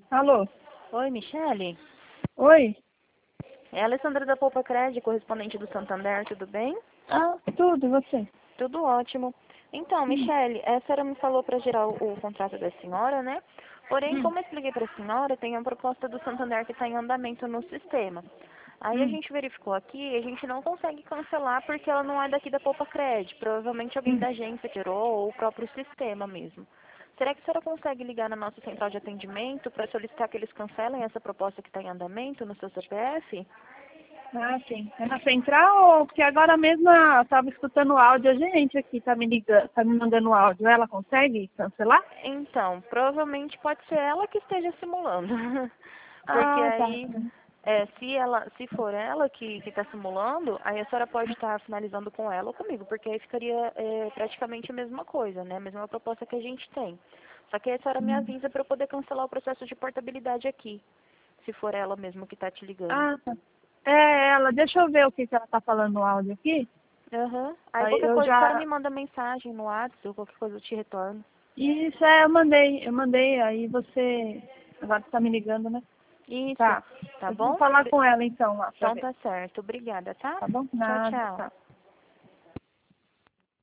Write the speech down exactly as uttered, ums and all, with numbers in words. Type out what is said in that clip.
Alô? Oi, Michele? Oi? É a Alessandra da Poupa Cred, correspondente do Santander, tudo bem? Ah, tudo, e você? Tudo ótimo. Então, Hum, Michele, a senhora me falou para gerar o, o contrato da senhora, né? Porém, hum, como eu expliquei para a senhora, tem uma proposta do Santander que está em andamento no sistema. Aí a hum, gente verificou aqui e a gente não consegue cancelar porque ela não é daqui da Poupa Cred. Provavelmente alguém hum. da agência tirou ou o próprio sistema mesmo. Será que a senhora consegue ligar na nossa central de atendimento para solicitar que eles cancelem essa proposta que está em andamento no seu C P F? Ah, sim. É na central ou porque agora mesmo eu estava escutando o áudio, a gente aqui tá me ligando, tá me mandando áudio. Ela consegue cancelar? Então, provavelmente pode ser ela que esteja simulando. Porque Ah, tá. aí, é, se ela, se for ela que está simulando, aí a senhora pode estar finalizando com ela ou comigo, porque aí ficaria é, praticamente a mesma coisa, né? A mesma proposta que a gente tem. Só que aí a senhora me Hum. avisa para eu poder cancelar o processo de portabilidade aqui, se for ela mesmo que está te ligando. Ah, tá. É ela, deixa eu ver o que, que ela tá falando no áudio aqui. Aham. Aí Aí qualquer eu coisa, a senhora já. me manda mensagem no WhatsApp, ou qualquer coisa eu te retorno. Isso, é, eu mandei, eu mandei, aí você. Agora você tá me ligando, né? Isso, Tá. tá Eu vou bom? falar com ela então lá pra Então ver. tá certo. Obrigada, tá? Tá bom? Tchau, Nada, tchau. tá.